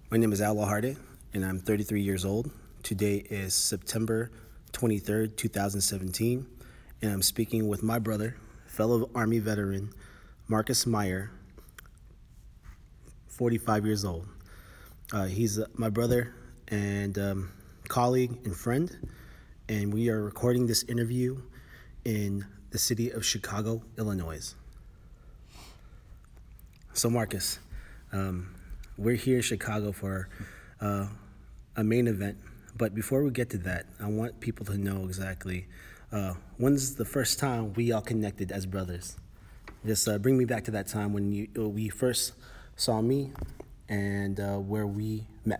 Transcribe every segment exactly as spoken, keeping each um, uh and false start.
My name is Al Hardy, and I'm thirty-three years old. Today is September twenty-third, two thousand seventeen, and I'm speaking with my brother, fellow Army veteran, Marcus Meyer, forty-five years old. Uh, he's uh, my brother and um, colleague and friend, and we are recording this interview in the city of Chicago, Illinois. So, Marcus, um, we're here in Chicago for uh, a main event, but before we get to that, I want people to know exactly uh, when's the first time we all connected as brothers. Just uh, bring me back to that time when you we first saw me and uh, where we met.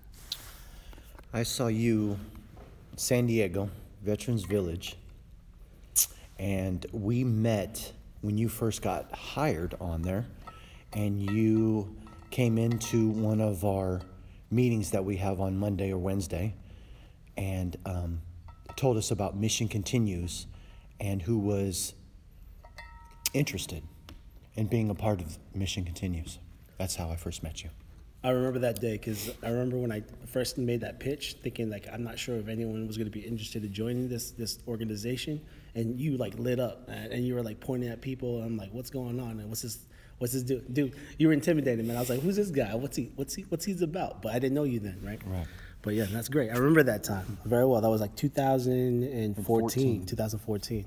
I saw you in San Diego, Veterans Village, and we met when you first got hired on there, and you came into one of our meetings that we have on Monday or Wednesday and um, told us about Mission Continues and who was interested in being a part of Mission Continues. That's how I first met you. I remember that day because I remember when I first made that pitch, thinking like I'm not sure if anyone was going to be interested in joining this this organization, and you like lit up and you were like pointing at people. And I'm like, what's going on? And what's this? What's this dude? Dude, you were intimidated, man. I was like, who's this guy? What's he? What's he? What's he's about? But I didn't know you then, right? Right. But yeah, that's great. I remember that time very well. That was like two thousand fourteen. twenty fourteen.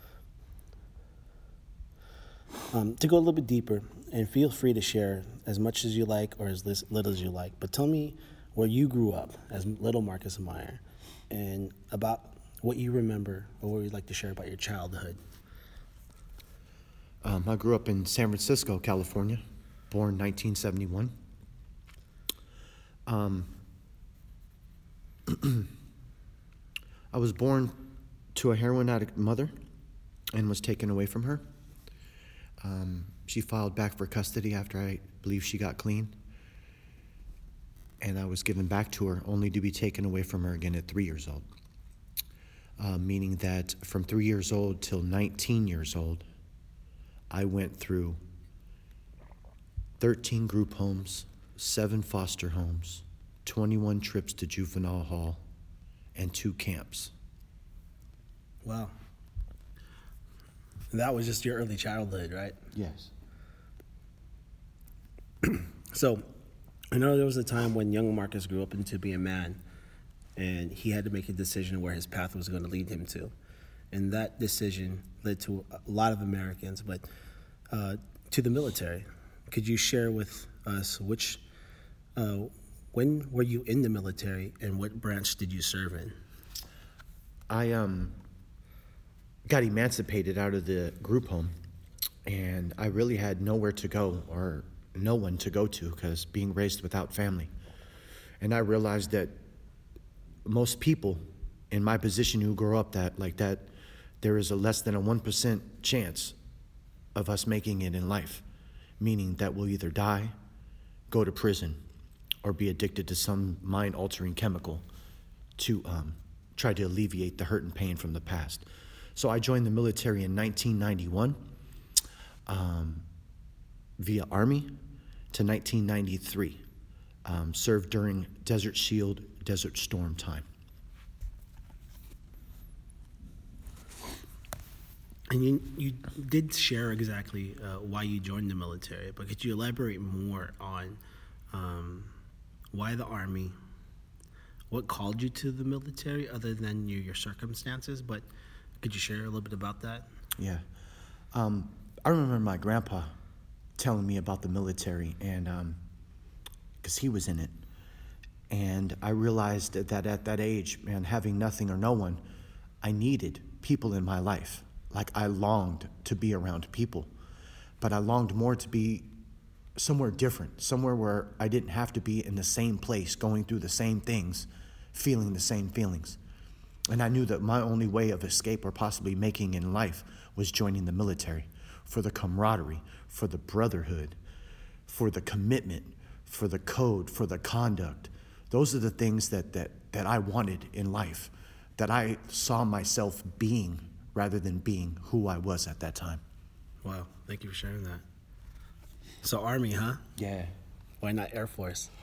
Um, to go a little bit deeper, and feel free to share as much as you like or as little as you like, but tell me where you grew up as little Marcus Meyer and about what you remember or what you'd like to share about your childhood. Um, I grew up in San Francisco, California, born nineteen seventy-one. Um, I was born to a heroin addict mother and was taken away from her. Um, she filed back for custody after I believe she got clean. And I was given back to her only to be taken away from her again at three years old. Uh, meaning that from three years old till nineteen years old, I went through thirteen group homes, seven foster homes, twenty-one trips to juvenile hall, and two camps. Wow. And that was just your early childhood, right? Yes. So, I know there was a time when young Marcus grew up into being a man, and he had to make a decision where his path was going to lead him to. And that decision led to a lot of Americans, but uh, to the military. Could you share with us which, uh, when were you in the military and what branch did you serve in? I um got emancipated out of the group home, and I really had nowhere to go or no one to go to because being raised without family. And I realized that most people in my position who grow up that like that, there is a less than a one percent chance of us making it in life, meaning that we'll either die, go to prison, or be addicted to some mind-altering chemical to um, try to alleviate the hurt and pain from the past. So I joined the military in nineteen ninety-one um, via Army to nineteen ninety-three, um, served during Desert Shield, Desert Storm time. And you you did share exactly uh, why you joined the military, but could you elaborate more on um, why the Army, what called you to the military other than your, your circumstances, but could you share a little bit about that? Yeah. Um, I remember my grandpa telling me about the military, and um, because he was in it. And I realized that at that age, man, having nothing or no one, I needed people in my life. Like I longed to be around people, but I longed more to be somewhere different, somewhere where I didn't have to be in the same place, going through the same things, feeling the same feelings. And I knew that my only way of escape or possibly making in life was joining the military for the camaraderie, for the brotherhood, for the commitment, for the code, for the conduct. Those are the things that, that, that I wanted in life, that I saw myself being rather than being who I was at that time. Wow, thank you for sharing that. So Army, huh? Yeah. Why not Air Force?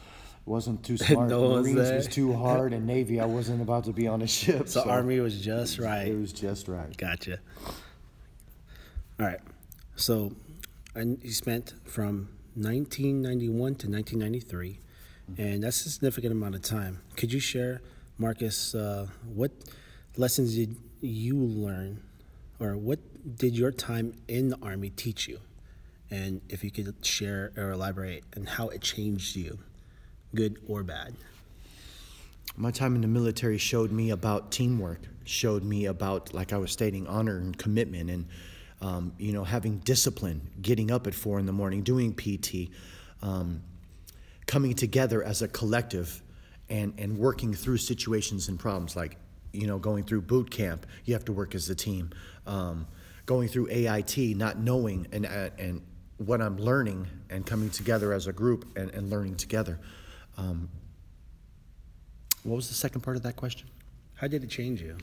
wasn't too smart. No one's Marines there. was too hard, and Navy, I wasn't about to be on a ship. So, Army was just right. It was just right. Gotcha. All right. So, and you spent from nineteen ninety-one to nineteen ninety-three, and that's a significant amount of time. Could you share, Marcus, uh, what lessons did you learn, or what did your time in the Army teach you? And if you could share or elaborate on how it changed you, good or bad. My time in the military showed me about teamwork, showed me about, like I was stating, honor and commitment, and um, you know, having discipline, getting up at four in the morning, doing P T, um, coming together as a collective, and and working through situations and problems. Like, you know, going through boot camp, you have to work as a team. Um, going through A I T, not knowing and and what I'm learning, and coming together as a group and, and learning together. Um, what was the second part of that question? How did it change you?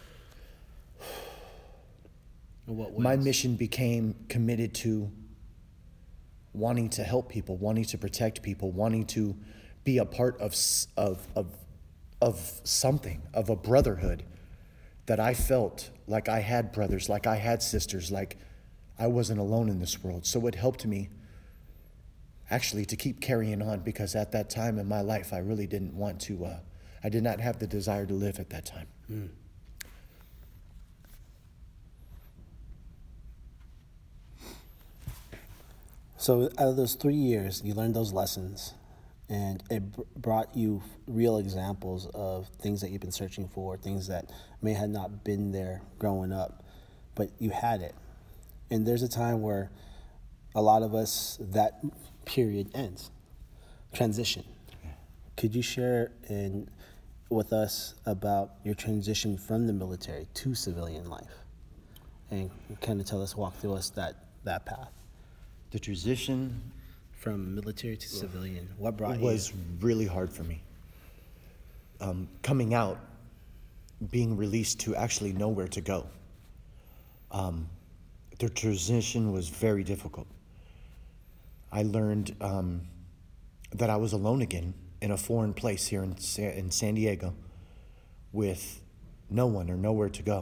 In what ways? My mission became committed to wanting to help people, wanting to protect people, wanting to be a part of of of of something, of a brotherhood, that I felt like I had brothers, like I had sisters, like I wasn't alone in this world. So it helped me actually to keep carrying on, because at that time in my life, I really didn't want to, uh, I did not have the desire to live at that time. Mm. So out of those three years, you learned those lessons, and it br- brought you real examples of things that you've been searching for, things that may have not been there growing up, but you had it. And there's a time where a lot of us, that period ends. Transition. Could you share in, with us about your transition from the military to civilian life? And kind of tell us, walk through us that, that path. The transition From military to civilian, what brought was you? really hard for me. Um, coming out, being released to actually know where to go. Um, the transition was very difficult. I learned um, that I was alone again in a foreign place here in Sa- in San Diego, with no one or nowhere to go.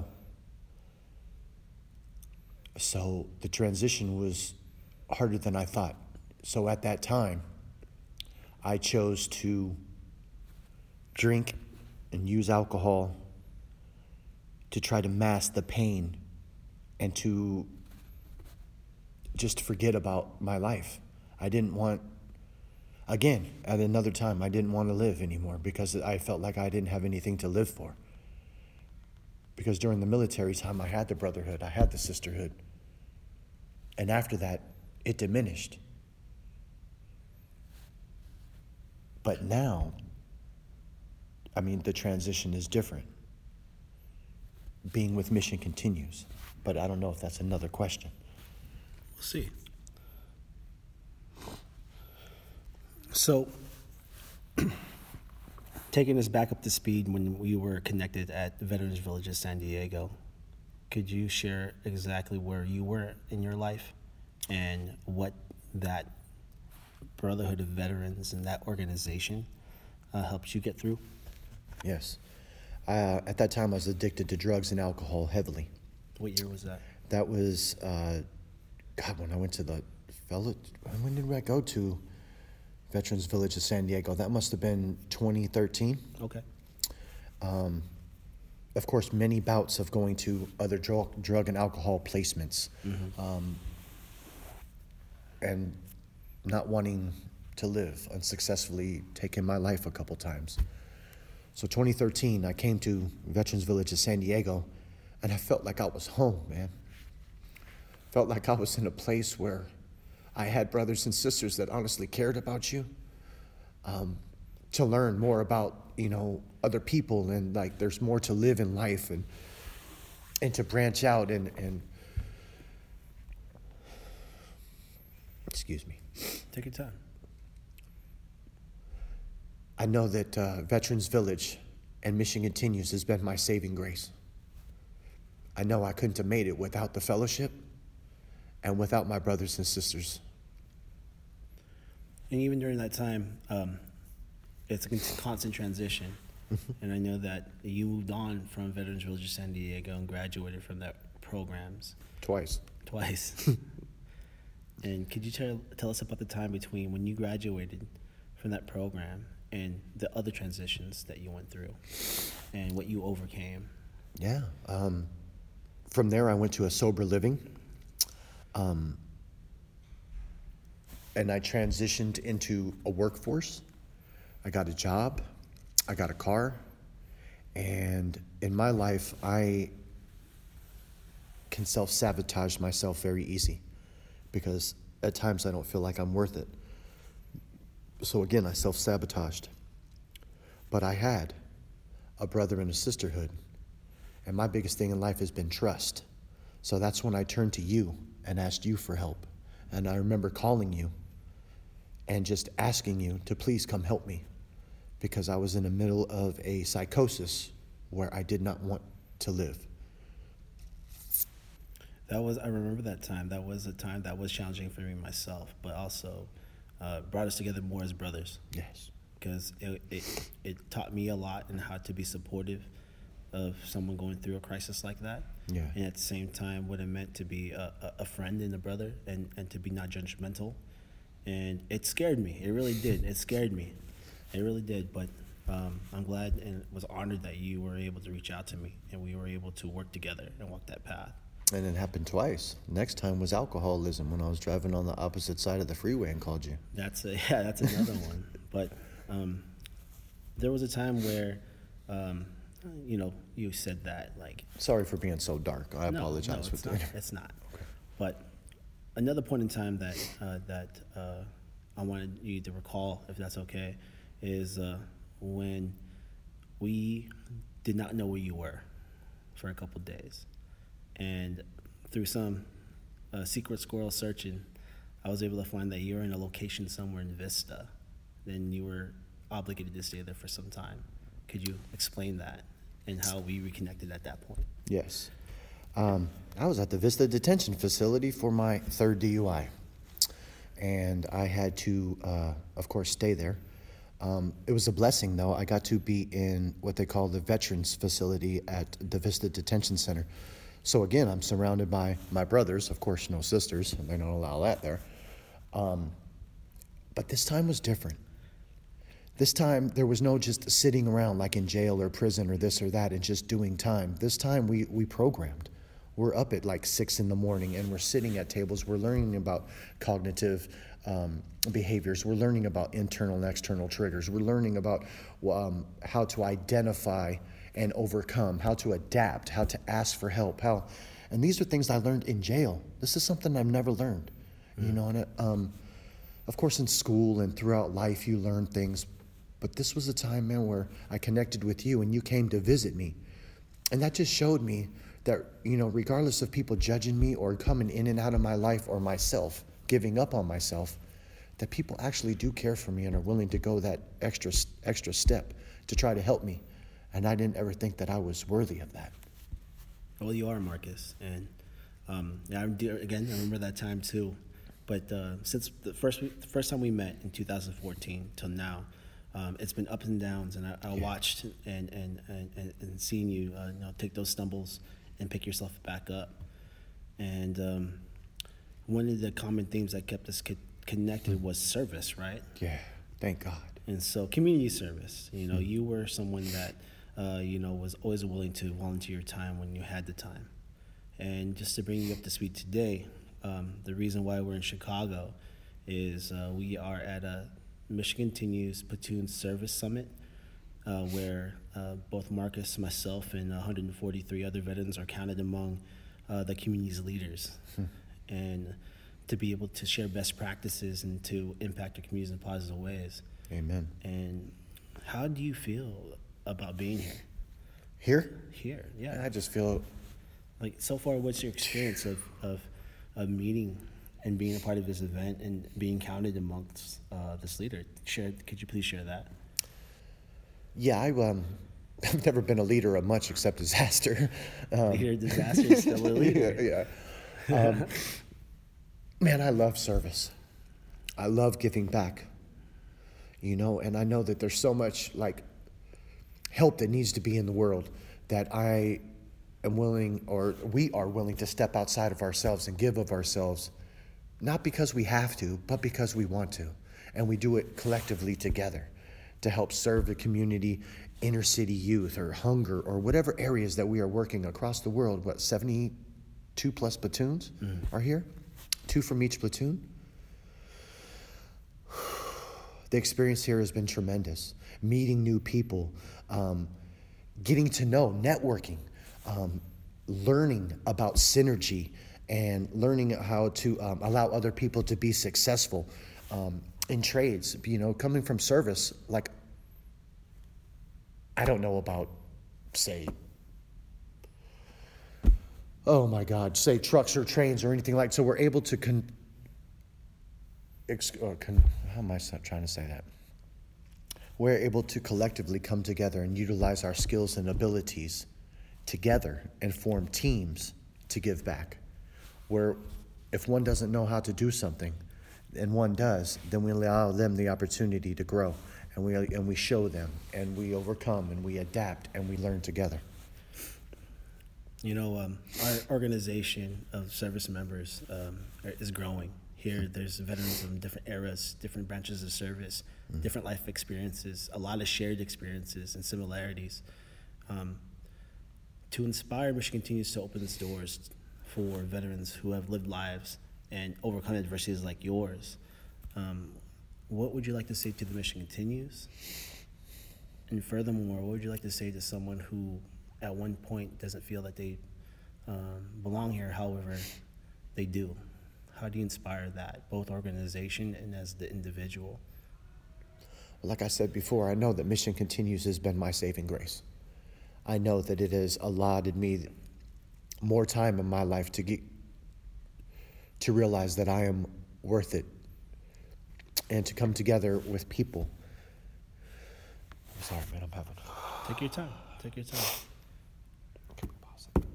So the transition was harder than I thought. So at that time, I chose to drink and use alcohol to try to mask the pain and to just forget about my life. I didn't want, again, at another time, I didn't want to live anymore, because I felt like I didn't have anything to live for. Because during the military time, I had the brotherhood, I had the sisterhood. And after that, it diminished. But now, I mean, the transition is different. Being with Mission continues, but I don't know if that's another question. We'll see. So, taking us back up to speed when we were connected at the Veterans Village of San Diego, could you share exactly where you were in your life and what that Brotherhood of Veterans and that organization uh, helped you get through? Yes. Uh, at that time, I was addicted to drugs and alcohol heavily. What year was that? That was, uh, God, when I went to the fellow, when did I go to Veterans Village of San Diego? That must have been twenty thirteen. Okay. Um, of course, many bouts of going to other drug, drug and alcohol placements, mm-hmm. um, and not wanting to live, unsuccessfully taking my life a couple times. So twenty thirteen, I came to Veterans Village of San Diego, and I felt like I was home, man. Felt like I was in a place where I had brothers and sisters that honestly cared about you. Um, to learn more about, you know, other people, and like there's more to live in life, and and to branch out and and excuse me. Take your time. I know that uh, Veterans Village and Mission Continues has been my saving grace. I know I couldn't have made it without the fellowship and without my brothers and sisters. And even during that time, um, it's a con- constant transition. And I know that you moved on from Veterans Village of San Diego and graduated from that programs Twice. twice. And could you tell, tell us about the time between when you graduated from that program and the other transitions that you went through and what you overcame? Yeah. Um, from there, I went to a sober living. Um, and I transitioned into a workforce. I got a job. I got a car. And in my life, I can self-sabotage myself very easy because at times I don't feel like I'm worth it. So again, I self-sabotaged. But I had a brother and a sisterhood. And my biggest thing in life has been trust. So that's when I turned to you and asked you for help. And I remember calling you and just asking you to please come help me because I was in the middle of a psychosis where I did not want to live. That was, I remember that time. That was a time that was challenging for me myself, but also uh, brought us together more as brothers. Yes. Because it, it, it taught me a lot in how to be supportive of someone going through a crisis like that. Yeah. And at the same time, what it meant to be a, a friend and a brother and, and to be not judgmental. And it scared me. It really did. It scared me. It really did. But um, I'm glad and was honored that you were able to reach out to me and we were able to work together and walk that path. And it happened twice. Next time was alcoholism when I was driving on the opposite side of the freeway and called you. That's a, yeah, that's another one. But um, there was a time where, um, you know, you said that like. Sorry for being so dark. I no, apologize no, with not, that. It's not. Okay. But another point in time that uh, that uh, I wanted you to recall, if that's okay, is uh, when we did not know where you were for a couple days. And through some uh, secret squirrel searching, I was able to find that you were in a location somewhere in Vista. Then you were obligated to stay there for some time. Could you explain that and how we reconnected at that point? Yes. Um, I was at the Vista Detention Facility for my third D U I. And I had to, uh, of course, stay there. Um, it was a blessing, though. I got to be in what they call the Veterans Facility at the Vista Detention Center. So again, I'm surrounded by my brothers, of course, no sisters, and they don't allow that there. Um, but this time was different. This time, there was no just sitting around like in jail or prison or this or that and just doing time. This time, we, we programmed. We're up at like six in the morning and we're sitting at tables. We're learning about cognitive um, behaviors. We're learning about internal and external triggers. We're learning about um, how to identify and overcome, how to adapt, how to ask for help, how, and these are things I learned in jail. This is something I've never learned, mm. you know, and um, of course in school and throughout life you learn things, but this was a time, man, where I connected with you and you came to visit me. And that just showed me that, you know, regardless of people judging me or coming in and out of my life or myself, giving up on myself, that people actually do care for me and are willing to go that extra extra step to try to help me. And I didn't ever think that I was worthy of that. Well, you are, Marcus. And um, yeah, I do, again, I remember that time too. But uh, since the first the first time we met in two thousand fourteen till now, um, it's been ups and downs. And I, I yeah. watched and and, and, and seeing you, uh, you know, take those stumbles and pick yourself back up. And um, one of the common themes that kept us co- connected was service, right? Yeah, thank God. And so community service, you know, mm-hmm. you were someone that, uh, you know, was always willing to volunteer your time when you had the time. And just to bring you up to speed today, um, the reason why we're in Chicago is uh, we are at a Michigan Continues Platoon Service Summit, uh, where uh, both Marcus, myself, and one hundred forty-three other veterans are counted among uh, the community's leaders. Hmm. And to be able to share best practices and to impact our communities in positive ways. Amen. And how do you feel about being here? Here? Here, yeah. I just feel... Like, so far, what's your experience of, of, of meeting and being a part of this event and being counted amongst uh, this leader? Share, could you please share that? Yeah, I, um, I've never been a leader of much except disaster. Um, leader of disaster is still a leader. Yeah. yeah. Um, man, I love service. I love giving back. you know, and I know that there's so much like help that needs to be in the world that I am willing, or we are willing to step outside of ourselves and give of ourselves, not because we have to, but because we want to. And we do it collectively together to help serve the community, inner city youth, or hunger, or whatever areas that we are working across the world. What, seventy-two plus platoons mm. are here? Two from each platoon. The experience here has been tremendous. Meeting new people, um, getting to know, networking, um, learning about synergy, and learning how to um, allow other people to be successful um, in trades. You know, coming from service, like, I don't know about, say, oh my God, say trucks or trains or anything like. So we're able to con. Ex, or con how am I trying to say that? We're able to collectively come together and utilize our skills and abilities together and form teams to give back. Where if one doesn't know how to do something and one does, then we allow them the opportunity to grow, and we and we show them, and we overcome, and we adapt, and we learn together. You know, um, our organization of service members um, is growing. Here, there's veterans from different eras, different branches of service, mm. different life experiences, a lot of shared experiences and similarities. Um, to inspire, Michigan continues to open its doors for veterans who have lived lives and overcome adversities like yours. Um, what would you like to say to the Mission Continues? And furthermore, what would you like to say to someone who at one point doesn't feel that they um, belong here, however, they do? How do you inspire that, both organization and as the individual? Like I said before, I know that Mission Continues has been my saving grace. I know that it has allotted me more time in my life to get to realize that I am worth it, and to come together with people. I'm sorry, man, I'm having. Take your time. Take your time. Can we pause it?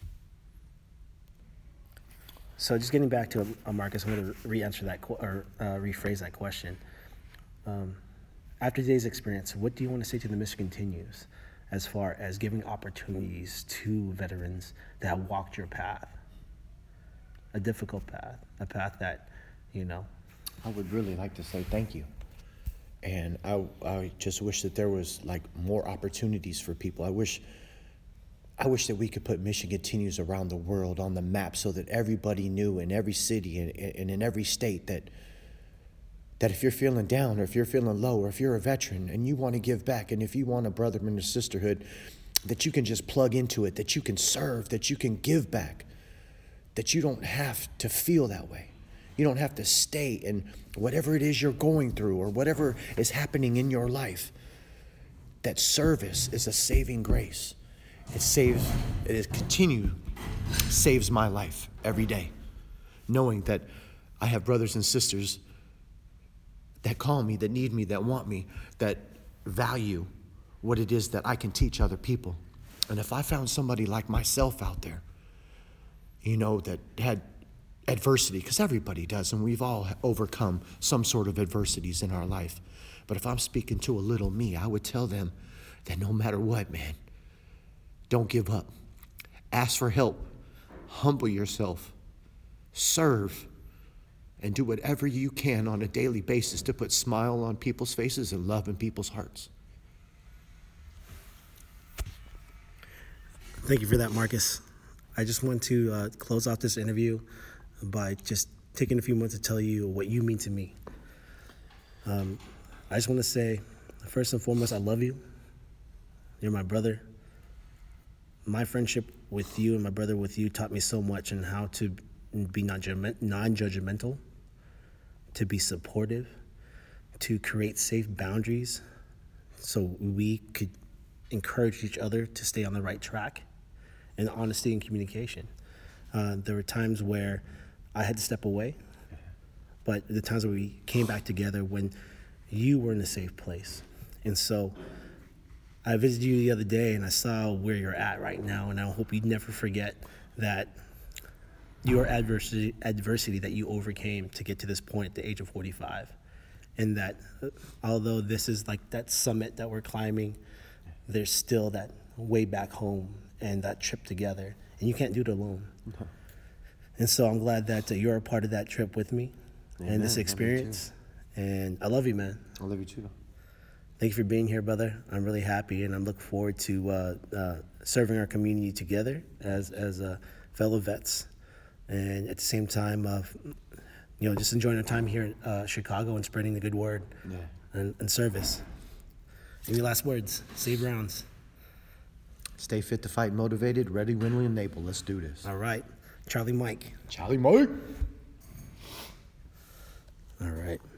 So just getting back to uh, Marcus, I'm going to re-answer that qu- or uh, rephrase that question. Um, after today's experience, what do you want to say to the Mission Continues as far as giving opportunities to veterans that have walked your path? A difficult path, a path that, you know. I would really like to say thank you. And I, I just wish that there was like more opportunities for people. I wish I wish that we could put Mission Continues around the world on the map so that everybody knew in every city and, and in every state that that if you're feeling down or if you're feeling low or if you're a veteran and you want to give back and if you want a brotherhood and a sisterhood, that you can just plug into it, that you can serve, that you can give back, that you don't have to feel that way. You don't have to stay in whatever it is you're going through or whatever is happening in your life. That service is a saving grace. It saves, it is continue, saves my life every day. Knowing that I have brothers and sisters that call me, that need me, that want me, that value what it is that I can teach other people. And if I found somebody like myself out there, you know, that had adversity, because everybody does, and we've all overcome some sort of adversities in our life. But if I'm speaking to a little me, I would tell them that no matter what, man, don't give up. Ask for help. Humble yourself. Serve. And do whatever you can on a daily basis to put smile on people's faces and love in people's hearts. Thank you for that, Marcus. I just want to uh, close off this interview by just taking a few moments to tell you what you mean to me. Um, I just want to say, first and foremost, I love you. You're my brother. My friendship with you and my brother with you taught me so much on how to be non-judgmental, to be supportive, to create safe boundaries so we could encourage each other to stay on the right track, and honesty and communication. Uh, there were times where I had to step away, but the times where we came back together when you were in a safe place. And so I visited you the other day and I saw where you're at right now, and I hope you never forget that your adversity, adversity that you overcame to get to this point at the age of forty-five. and that uh, although this is like that summit that we're climbing, there's still that way back home and that trip together, and you can't do it alone. No. And so I'm glad that uh, you're a part of that trip with me. Amen. And this experience. And I love you, man. I love you too. Thank you for being here, brother. I'm really happy, and I'm looking forward to uh, uh, serving our community together as as uh, fellow vets, and at the same time, uh, you know, just enjoying our time here in uh, Chicago and spreading the good word yeah. and, and service. Any last words? Save rounds. Stay fit to fight, motivated, ready, willing, and able. Let's do this. All right. Charlie Mike. Charlie Mike. All right.